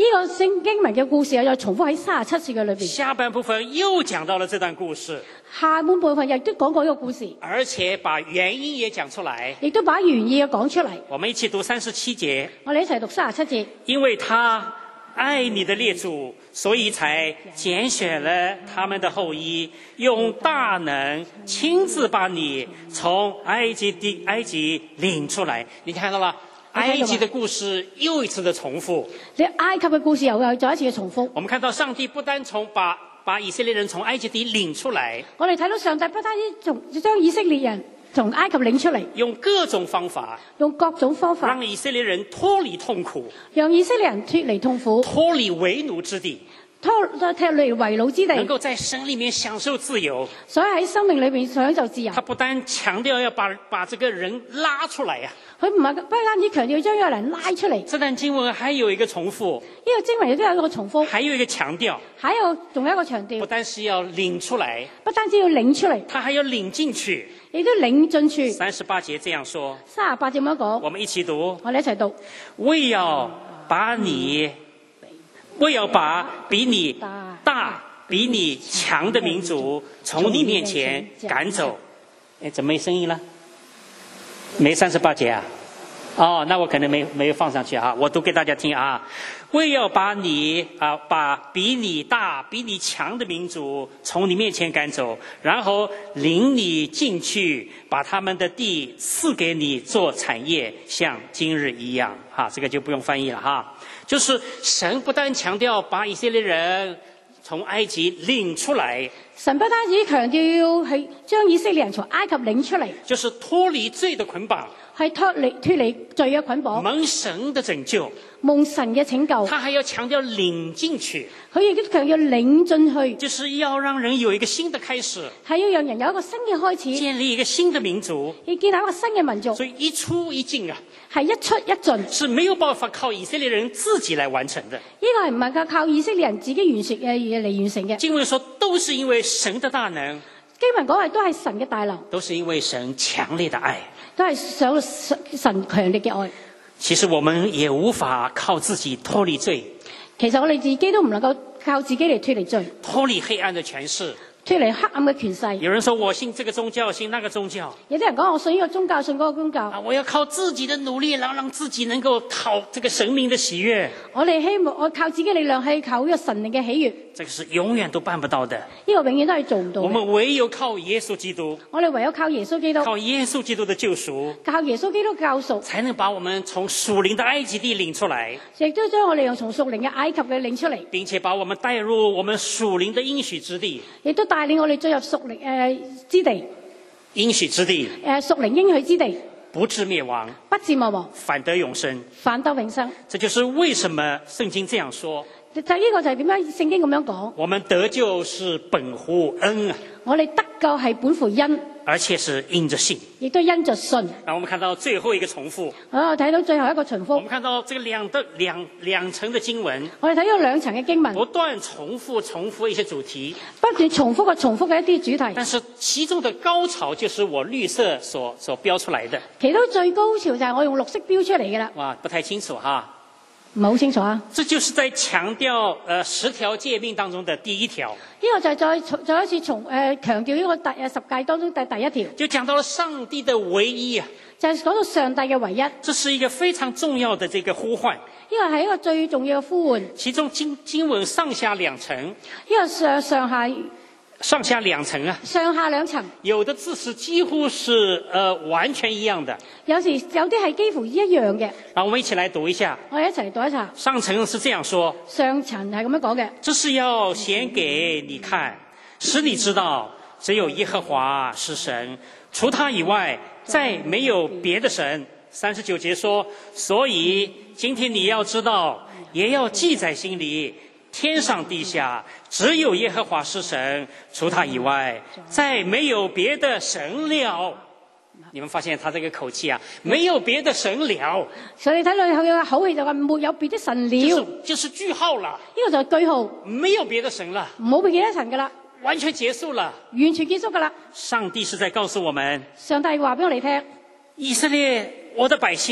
個聖經文嘅故事又重複喺三十七節嘅裏邊。 下半部分又講到了這段故事， 下半部分亦都講過呢個故事， 而且把原因也講出來。 亦都把原意嘅講出嚟。 我們一起讀三十七節。 我哋一齊讀三十七節。 因為他愛你的列祖，所以才揀選了他們的後裔，用大能親自把你從埃及的埃及領出來。你看到了埃及的故事又一次的重複。 你埃及嘅故事又又再一次嘅重複。 我們看到上帝不單從把把以色列人從埃及地領出來， 我哋睇到上帝不單止從將以色列人從埃及領出嚟， 用各種方法， 用各種方法， 讓以色列人脫離痛苦， 讓以色列人脫離痛苦， 脫離為奴之地， 脫脫離為奴之地， 能夠在神裏面享受自由。 所以喺生命裏面享受自由。 他不單強調要把把這個人拉出來呀、啊， 佢唔係不單止強調要將一個人拉出嚟。 這段經文還有一個重複， 呢個經文亦都有一個重複， 還有一個強調， 還有仲有一個強調， 不單是要領出來， 不單止要領出嚟， 他還要領進去， 亦都領進去。 三十八節這樣說， 三十八節咁樣講， 我們一起讀， 我哋一齊讀。 為要把你，為要把比你大、比你強的民族從你面前趕走。哎，怎麼沒聲音了？沒三十八節啊？哦，那我可能沒沒有放上去啊，我讀給大家聽啊。為要把你啊，把比你大、比你強的民族從你面前趕走，然後領你進去，把他們的地賜給你做產業，像今日一樣。哈，這個就不用翻譯了哈。就是神不但強調把以色列人從埃及領出來， 神不單止強調要係將以色列人從埃及領出嚟， 就是脫離罪的捆綁， 係脫離脫離罪嘅捆綁， 蒙神的拯救， 蒙神嘅拯救。 他還要強調領進去， 佢亦都強調領進去， 就是要讓人有一個新的開始， 係要讓人有一個新嘅開始， 建立一個新的民族， 要建立一個新嘅民族。 所以一出一進啊， 係一出一進， 是沒有辦法靠以色列人自己來完成的。 呢個係唔能夠靠以色列人自己完成嘅嘢嚟完成嘅。 經文說，都是因為神的大能， 經文講係都係神嘅大能， 都是因為神強烈的愛， 都係想神強烈嘅愛。 其實我們也無法靠自己脫離罪， 其實我哋自己都唔能夠靠自己嚟脫離罪， 脫離黑暗的權勢， 脫離黑暗嘅權勢。 有人說我信這個宗教，信那個宗教。 有啲人講我信呢個宗教，信嗰個宗教。 啊，我要靠自己的努力，然後讓自己能夠討這個神明的喜悅。 我哋希望我靠自己力量係靠呢個神靈嘅喜悅。 這個是永遠都辦不到的。 呢個永遠都係做唔到。 我們唯有靠耶穌基督。 我哋唯有靠耶穌基督。 靠耶穌基督的救贖。 靠耶穌基督救贖， 才能把我們從屬靈的埃及地領出來。 亦都將我哋用從屬靈嘅埃及嘅領出嚟， 並且把我們帶入我們屬靈的應許之地。 亦都帶領我哋進入屬靈誒之地。 應許之地。 誒屬靈應許之地。 不至滅亡， 不至滅亡， 反得永生， 反得永生。 這就是為什麼聖經這樣說。 就呢個就係點樣聖經咁樣講。 我們得救是本乎恩啊！ 我哋得救係本乎恩， 而且是因着信， 亦都因着信。 然後我們看到最後一個重複。 啊，睇到最後一個重複。 我們看到這個兩的兩兩層的經文。 我哋睇到兩層嘅經文， 不斷重複重複一些主題， 不斷重複嘅重複嘅一啲主題。 但是其中的高潮就是我綠色所所標出來的。 其中最高潮就係我用綠色標出嚟嘅啦。 哇，不太清楚哈。 唔係好清楚啊！ 這就是在強調呃十條誡命當中的第一條。 呢個就係再再一次從誒、呃、強調呢個第誒十誡當中第第一條。 就講到了上帝的唯一啊！ 就係講到上帝嘅唯一。 這是一個非常重要的這個呼喚。 呢個係一個最重要嘅呼喚。 其中經經文上下兩層。 呢個上上下。 上下兩層啊， 上下兩層， 有的字是幾乎是呃完全一樣的， 有時有啲係幾乎一樣嘅。 啊，我們一起來讀一下。 我哋一齊讀一下。 上層是這樣說， 上層係咁樣講嘅。 這是要顯給你看，使你知道只有耶和華是神，除他以外再沒有別的神。三十九節說，所以今天你要知道，也要記在心裏。天上地下只有耶和華是神，除他以外再沒有別的神了。你們發現他這個口氣啊，沒有別的神了。 所以你睇到佢嘅口氣就話沒有別的神了， 就是就是句號啦。 呢個就係句號， 沒有別的神了， 冇別嘅神噶啦， 完全結束了， 完全結束噶啦。 上帝是在告訴我們， 上帝話俾我哋聽， 以色列，我的百姓。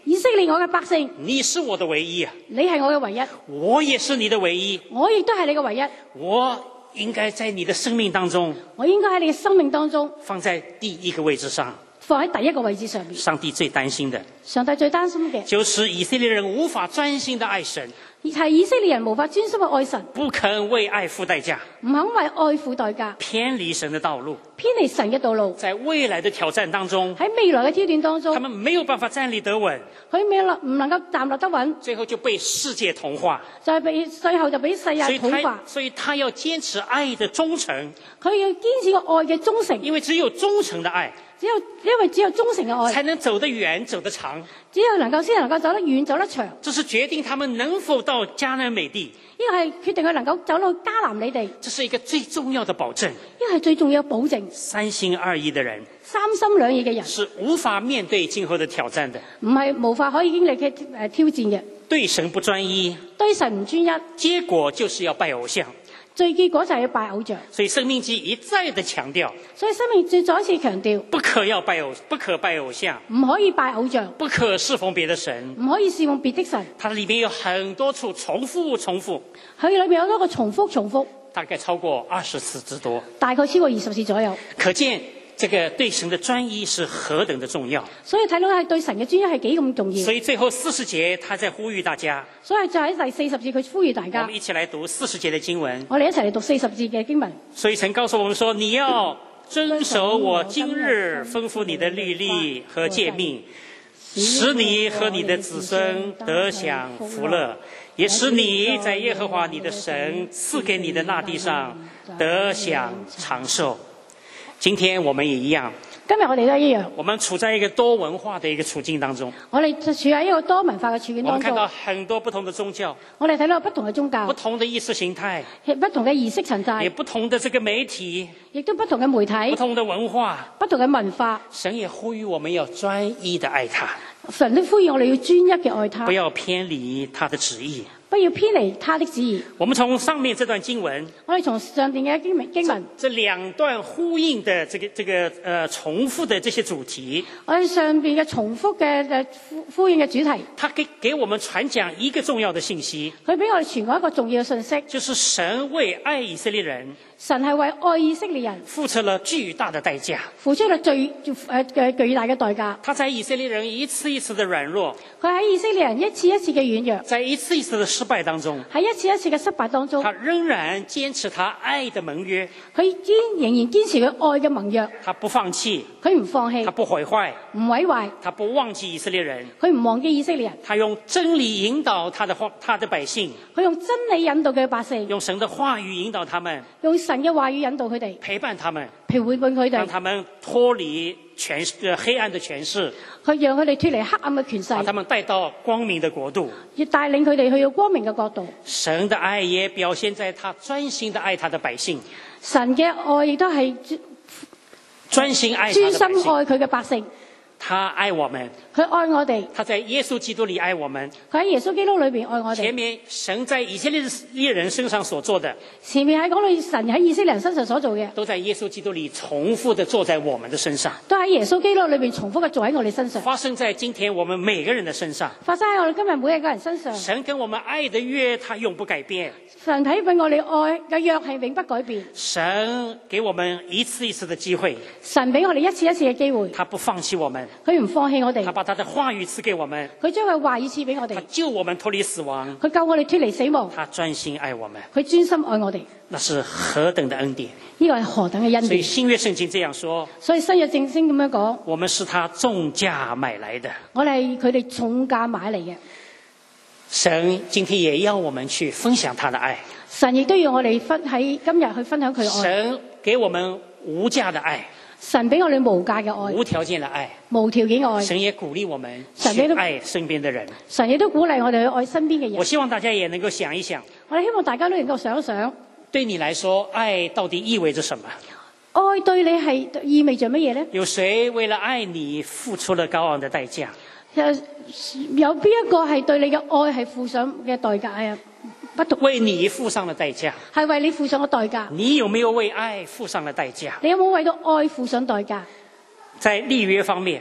以色列我嘅百姓， 你是我的唯一啊， 你係我嘅唯一， 我也是你的唯一， 我亦都係你嘅唯一。 我應該在你的生命當中我應該喺你嘅生命當中放在第一個位置上。 放喺第一個位置上面。 上帝最擔心的， 上帝最擔心嘅就是以色列人無法專心的愛神， 係以色列人無法專心嘅愛神， 不肯為愛付代價， 唔肯為愛付代價， 偏離神的道路， 偏離神嘅道路。 在未來的挑戰當中， 喺未來嘅挑戰當中， 他們沒有辦法站立得穩， 佢未能唔能夠站立得穩， 最後就被世界同化， 就係被最後就俾世界所以他同化。 所以他要堅持愛的忠誠， 佢要堅持個愛嘅忠誠， 因為只有忠誠的愛， 只有因為只有忠誠嘅愛， 才能走得遠走得長， 只有能夠先能夠走得遠走得長。 這是決定他們能否到迦南美地， 呢個係決定佢能夠走到迦南美地， 這是一個最重要的保證。 呢個係最重要嘅保證。 三心二意的人三心兩意嘅人是無法面對今後的挑戰的， 唔係無法可以經歷嘅誒挑戰嘅， 對神不專一， 對神唔專一， 結果就是要拜偶像。 最結果就係要拜偶像。 所以申命記一再的強調， 所以生命再再一次強調， 不可要拜偶，不可拜偶像， 唔可以拜偶像， 不可侍奉別的神。 唔可以侍奉別的神。 它裏面有很多處重複重複， 佢裏面有多個重複重複， 大概超過二十次之多， 大概超過二十次左右。 可見這個對神的專一是何等的重要。 所以睇到係對神嘅專一係幾咁重要。 所以最後四十節，他在呼籲大家。 所以就喺第四十節，佢呼籲大我家， 們一起來讀四十節的經文。 我哋一齊嚟讀四十節嘅經文。 所以神告訴我們說，你要遵守我今日吩咐你的律例和誡命，使你和你的子孫得享福樂，也使你在耶和華你的神賜給你的那地上得享長壽。今天我們也一樣， 今日我哋都一樣， 我們處在一個多文化的一個處境當中， 我哋就處喺一個多文化嘅處境當我們看到中。 很多不同的宗教， 我哋睇到不同嘅宗教不、同的意識形態， 不同嘅儀式陳也制， 不同的這個媒體， 亦都不同嘅媒體、 不同的文化。 不同嘅文化。 神也呼籲我們要專一的愛他， 神都呼籲我哋要專一嘅愛他， 不要偏離他的旨意。 不要偏離他的旨意。 我們從上面這段經文， 我哋從上邊嘅經文經文， 這兩段呼應的這個這個呃重複的這些主題， 我哋上邊嘅重複嘅誒呼呼應嘅主題， 它給給我們傳講一個重要的信息， 佢俾我哋傳講一個重要嘅信息， 就是神為愛以色列人神係為愛以色列人付出了巨大的代價， 付出咗最誒嘅巨大嘅代價。 他在以色列人一次一次的軟弱， 佢喺以色列人一次一次嘅軟弱， 在一次一次的失敗當中， 喺一次一次嘅失敗當中， 他仍然堅持他愛的盟約， 佢堅仍然堅持佢愛嘅盟約， 他不放棄， 佢唔放棄他，不毀壞， 唔毀壞， 他不忘記以色列人， 佢唔忘記以色列人， 他用真理引導他的他的百姓， 佢用真理引導嘅百姓， 用神的話語引導他們， 用神嘅話語引導佢哋， 陪伴他們， 陪伴佢哋， 讓他們脫離權呃黑暗的權勢， 去讓佢哋脫離黑暗嘅權勢， 把他們帶到光明的國度。 要帶領佢哋去到光明嘅國度。 神的愛也表現在他專心的愛他的百姓， 神嘅愛亦都係專心愛他專的百姓。 心愛佢嘅百姓， 他愛我們， 佢愛我哋， 他在耶穌基督裏愛我們。 佢喺耶穌基督裏邊愛我哋。 前面神在以色列人身上所做的， 前面喺講到神喺以色列人身上所做嘅， 都在耶穌基督裏重複的做在我們的身上， 都喺耶穌基督裏邊重複嘅做喺我哋身上， 發生在今天我們每個人的身上。 發生喺我哋今日每一個人身上。 神跟我們愛的約，他永不改變。 神睇俾我哋愛嘅約係永不改變。 神給我們一次一次的機會， 神俾我哋一次一次嘅機會， 他不放棄我們， 佢唔放棄我哋他，把他的話語賜給我們， 佢將佢話語賜俾我他哋， 救我們脫離死亡， 佢救我哋脫離死亡， 他專心愛我們， 佢專心愛我哋。 那是何等的恩典！ 呢個係何等嘅恩所以典。 新約聖經這樣說， 所以新約正經咁樣講， 我們是他重價買來的。 我哋係佢哋重價買嚟嘅。 神今天也要我們去分享他的愛， 神亦都要我哋分喺今日去分享佢嘅愛。 神給我們無價的愛， 神俾我哋無價嘅愛， 無條件的愛， 無條件愛。 神也鼓勵我們神也都去愛身邊的人。 神亦都鼓勵我哋去愛身邊嘅人。 我希望大家也能夠想一想， 我哋希望大家都能夠想一想， 對你來說，愛到底意味着什麼？ 愛對你係意味着乜嘢呢？ 有誰為了愛你付出了高昂的代價？ 有有邊一個係對你嘅愛係付上嘅代價啊？不同為你付上了代價， 係為你付上嘅代價。 你有沒有為愛付上了代價？ 你有冇為到愛付上代價？ 在立約方面，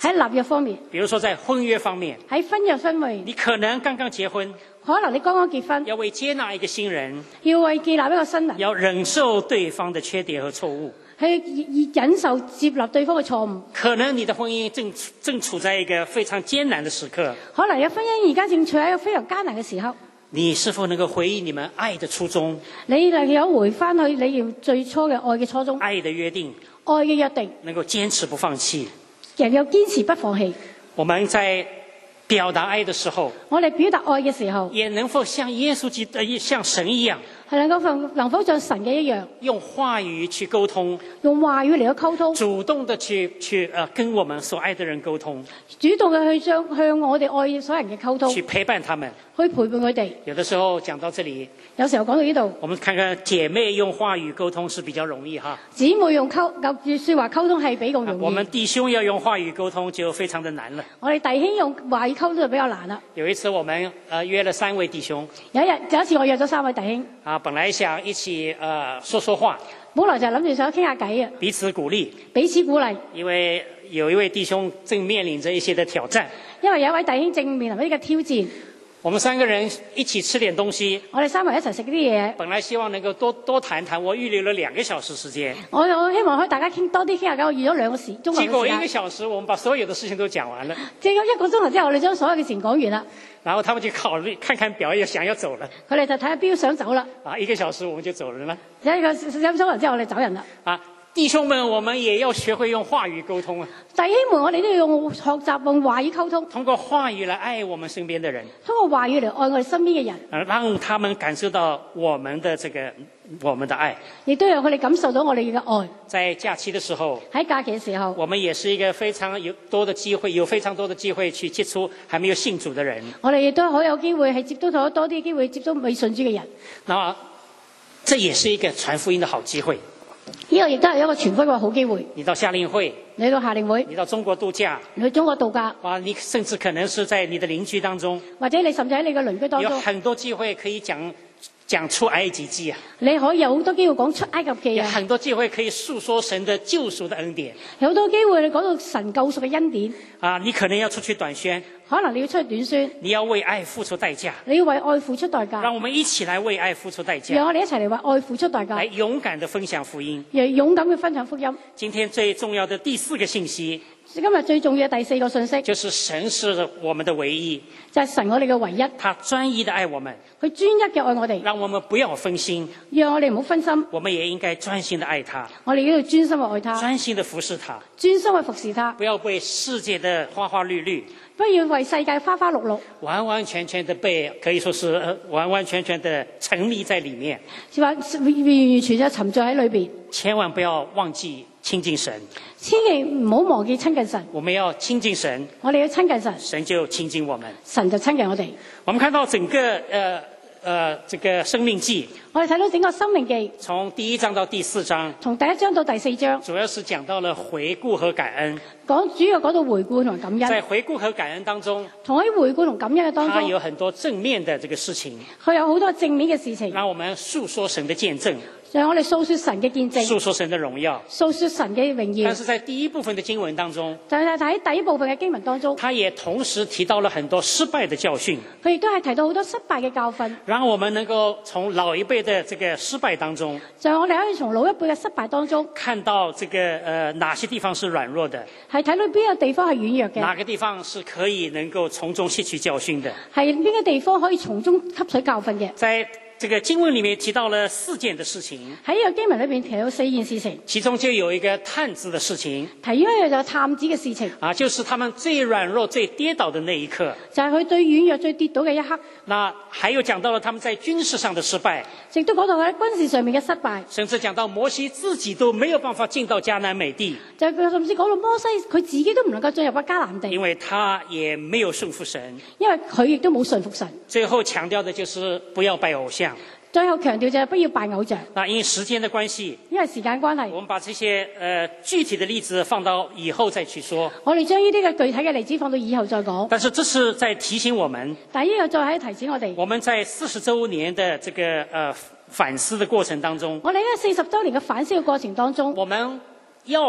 喺立約方面， 比如说在婚约方面， 喺婚約方面， 你可能剛剛結婚， 可能你剛剛結婚， 要為接納一個新人， 要為建立一個新人， 要忍受對方的缺點和錯誤。 去忍受接納對方嘅錯誤。 可能你的婚姻正正處在一個非常艱難的時刻。 可能你嘅婚姻而家正處喺一個非常艱難嘅時刻。 你是否能夠回憶你們愛的初衷？ 你能有回翻去你哋最初嘅愛嘅初衷？ 愛的約定， 愛嘅約定， 能夠堅持不放棄。 人有堅持不放棄。 我們在表達愛的時候， 我哋表達愛嘅時候， 也能否像耶穌基督、像神一樣， 係能夠能否像神嘅一樣， 用話語去溝通， 用話語嚟到溝通， 主動的去去呃跟我們所愛的人溝通， 主動嘅去向向我哋愛所有人嘅溝通， 去陪伴他們， 去陪伴佢哋。 有的時候講到這裡， 有時候講到呢度， 我們看看姐妹用話語溝通是比較容易哈， 姊妹用溝用說話溝通係比較容易。 我們弟兄要用話語溝通就非常的難了。 我哋弟兄用話語溝通就比較難啦。 有一次我們呃約了三位弟兄， 有一日有一次我約咗三位弟兄， 啊，本來想一起呃說說話， 本來就諗住想傾下偈啊， 彼此鼓勵， 彼此鼓勵。 因為有一位弟兄正面臨着一些的挑戰， 因為有一位弟兄正面臨呢個挑戰。 我們三個人一起吃點東西， 我哋三個人一齊食啲嘢。 本來希望能夠多多談談，我預留了兩個小時時間。 我我希望可以大家傾多啲傾下偈，我預咗兩個時鐘頭嘅時間。 結果一個小時，我們把所有的事情都講完了。 即係一個鐘頭之後，我哋將所有嘅事情講完啦。 然後他們就考慮看看表，也想要走了。 佢哋就睇下表想走啦。 啊，一個小時我們就走人了。 一個一個鐘頭之後，我哋走人啦。 啊。弟兄們，我們也要學會用話語溝通啊！ 弟兄們，我哋都要用學習用話語溝通， 通過話語來愛我們身邊的人， 通過話語嚟愛我哋身邊嘅人， 啊，讓他們感受到我們的這個我們的愛， 亦都讓佢哋感受到我哋嘅愛。 在假期的時候， 喺假期嘅時候， 我們也是一個非常有多的機會，有非常多的機會去接觸還沒有信主的人。 我哋亦都好有機會係接觸到多啲機會接觸未信主嘅人。 那這也是一個傳福音的好機會。 呢個亦都係一個傳福音嘅好機會。 你到夏令會， 你到夏令會， 你到中國度假， 你去中國度假， 哇！你甚至可能是在你的鄰居當中， 或者你甚至喺你嘅鄰居當中， 有很多機會可以講講出埃及記啊！ 你可以有好多機會講出埃及記啊！ 有很多機會可以訴說神的救贖的恩典， 有好多機會你講到神救贖嘅恩典。 啊！你可能要出去短宣， 可能你要出去短宣， 你要為愛付出代價， 你要為愛付出代價。 讓我們一起來為愛付出代價， 讓我哋一齊嚟為愛付出代價， 來勇敢地分享福音， 亦勇敢去分享福音。 今天最重要的第四個信息， 今日最重要嘅第四個信息， 就是神是我們的唯一， 就係神我哋嘅唯一， 他專一地愛我們， 佢專一嘅愛我哋， 讓我們不要分心， 讓我哋唔好分心， 我們也應該專心地愛他， 我哋要專心去愛他， 專心地服侍他， 專心去服侍他， 不要被世界的花花綠綠， 不要為世界花花綠綠， 完完全全的被可以說是、呃、完完全全的沉迷在裡面， 是話完完全全沉醉喺裏邊， 千萬不要忘記親近神， 千祈唔好忘記親近神。 我們要親近神， 我哋要親近神， 神就親近我們， 神就親近我哋。 我們看到整個呃呃這個生命記， 我哋睇到整個生命記， 從第一章到第四章， 從第一章到第四章， 主要是講到了回顧和感恩。 講主要講到回顧同感恩。 在回顧和感恩當中， 同喺回顧同感恩嘅當它中， 有很多正面的這個事情， 佢有好多正面嘅事情， 讓我們訴說神的見證， 讓我哋訴說神嘅見證， 訴說神的榮耀， 訴說神嘅榮耀。 但是在第一部分的經文當中， 就係喺第一部分嘅經文當中， 他也同時提到了很多失敗的教訓， 佢亦都係提到好多失敗嘅教訓， 讓我們能夠從老一輩的這個失敗當中， 就係我哋可以從老一輩嘅失敗當中看到這個呃哪些地方是軟弱的， 係睇到邊個地方係軟弱嘅， 哪個地方是可以能夠從中吸取教訓的， 係邊個地方可以從中吸取教訓嘅。 在這個經文裏面提到了四件的事情， 喺呢個經文裏邊提到四件事情， 其中就有一個探子的事情， 提一樣就係探子嘅事情， 啊，就是他們最軟弱、最跌倒的那一刻， 就係佢最軟弱、最跌倒嘅一刻。 那還有講到了他們在軍事上的失敗， 亦都講到佢喺軍事上面嘅失敗， 甚至講到摩西自己都沒有辦法進到迦南美地， 就係佢甚至講到摩西佢自己都唔能夠進入個迦南地， 因為他也沒有順服神， 因為佢亦都冇順服神。 最後強調的就是不要拜偶像。 最後強調就係不要拜偶像。 那因時間的關係， 因為時間關係， 我們把這些呃具體的例子放到以後再去說。 我哋將呢啲嘅具體嘅例子放到以後再講。 但是這是在提醒我們， 但係呢個再喺提醒我哋， 我們在四十週年的這個呃反思的過程當中， 我哋喺四十週年嘅反思嘅過程當中， 我們要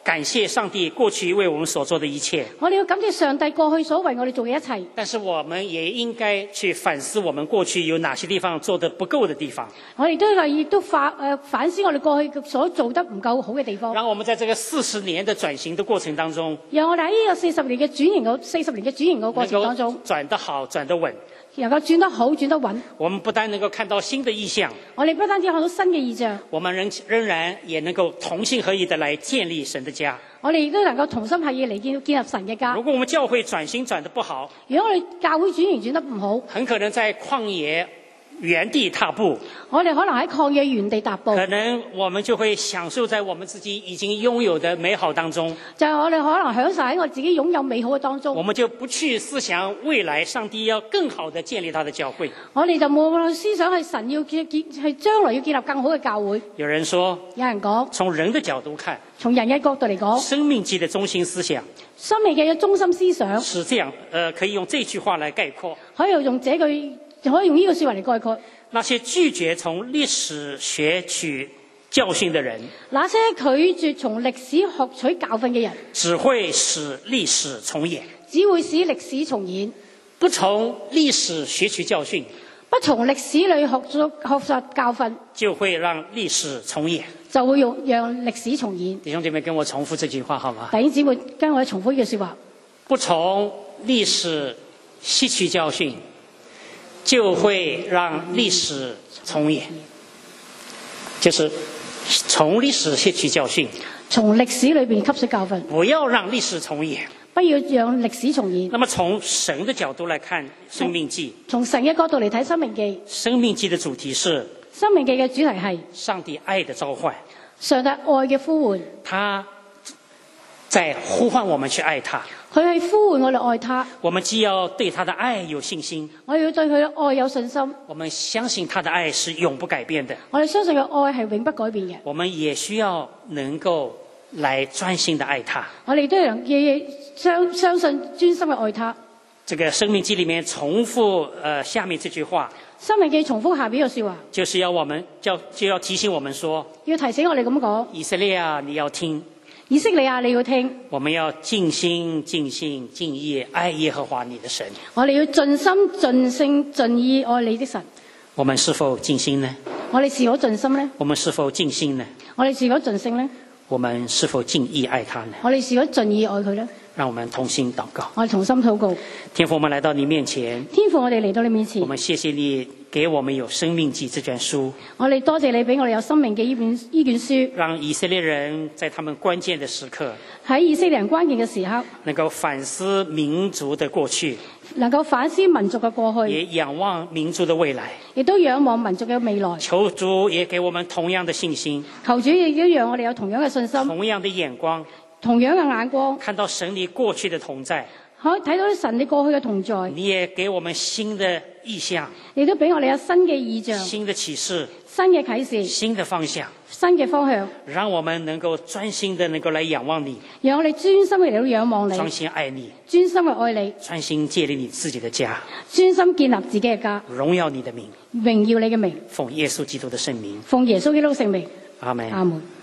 感谢上帝过去为我们所做的一切， 我哋要感謝上帝過去所為我哋做嘅一切。 但是我們也應該去反思我們過去有哪些地方做得不夠的地方。 我哋都係亦都反誒反思我哋過去所做得唔夠好嘅地方。 讓我們在這個四十年的轉型的過程當中， 讓我哋喺呢個四十年嘅轉型嘅四十年嘅轉型嘅過程當中， 轉得好，轉得穩。 能夠轉得好，轉得穩。 我們不但能夠看到新的意象， 我哋不單止看到新嘅意象， 我們仍仍然也能夠同心合意地來建立神的家。 我哋亦都能夠同心合意嚟建建立神嘅家。 如果我們教會轉型轉得不好， 如果我哋教會轉型轉得唔好， 很可能在曠野原地踏步， 我哋可能喺曠野原地踏步， 可能我們就會享受在我們自己已經擁有的美好當中， 就係我哋可能享受喺我自己擁有美好嘅當中， 我們就不去思想未來上帝要更好地建立他的教會。 我哋就冇去思想係神要建建係將來要建立更好嘅教會。 有人說， 有人講， 從人的角度看， 從人嘅角度嚟講， 生命記的中心思想， 生命記嘅中心思想是這樣，呃，可以用這句話來概括， 可以用這句，可以用呢個說話嚟概括。 那些拒絕從歷史學取教訓的人， 那些拒絕從歷史學取教訓嘅人， 只會使歷史重演。 只會使歷史重演。 不從歷史學取教訓， 不從歷史裏學咗學習教訓， 就會讓歷史重演。 就會用讓歷史重演。 弟兄姐妹跟我重複這句話好嗎？ 弟兄姊妹跟我重複呢句說話。 不從歷史吸取教訓，就會讓歷史重演。就是從歷史吸取教訓， 從歷史裏邊吸取教訓， 不要讓歷史重演。 不要讓歷史重演。 那麼從神的角度來看《生命記》， 從神嘅角度嚟睇《生命記》，《 生命記》的主題是 《生命記》嘅主題係上帝愛的召喚， 上帝愛嘅呼喚。 他在呼喚我們去愛他， 佢係呼喚我哋愛他。 我們既要對他的愛有信心， 我哋要對佢嘅愛有信心。 我們相信他的愛是永不改變的。 我哋相信佢愛係永不改變嘅。 我們也需要能夠來專心的愛他。 我哋都要相相信專心嘅愛他。 這個《生命記》裏面重複呃下面這句話， 《生命記》重複下邊嘅說話， 就是要我們就就要提醒我們說， 要提醒我哋咁講， 以色列啊，你要聽。 以色列啊，你要聽， 我們要盡心盡性盡意愛耶和華你的神。 我哋要盡心盡性盡意愛你的神。 我們是否盡心呢？ 我哋是否盡心呢？ 我們是否盡心呢？ 我哋是否盡性呢？ 我們是否盡意愛他呢？ 我哋是否盡意愛佢呢？ 讓我們同心禱告。 我哋同心禱告。 天父，我們來到你面前。 天父，我哋嚟到你面前。 我們謝謝你給我們有《生命記》這卷書。我哋多謝你俾我哋有《生命記》呢本呢卷書。 讓以色列人在他們關鍵的時刻， 喺以色列人關鍵嘅時刻， 能夠反思民族的過去， 能夠反思民族嘅過去， 也仰望民族的未來， 亦都仰望民族嘅未來。 求主也給我們同樣的信心， 求主亦都讓我哋有同樣嘅信心， 同樣的眼光， 同樣嘅眼光， 看到神你過去的同在， 可以睇到神你過去嘅同在。 你也給我們新的意象， 亦都俾我哋有新嘅意象、 新的啟示、 新嘅啟示、 新的方向、 新嘅方向， 讓我們能夠專心的能夠來仰望你， 讓我哋專心嘅嚟到仰望你， 專心愛你， 專心嘅愛你， 專心建立你自己的家， 專心建立自己嘅家， 榮耀你的名， 榮耀你嘅名， 奉耶穌基督的聖名， 奉耶穌基督聖名， 阿門。 阿門。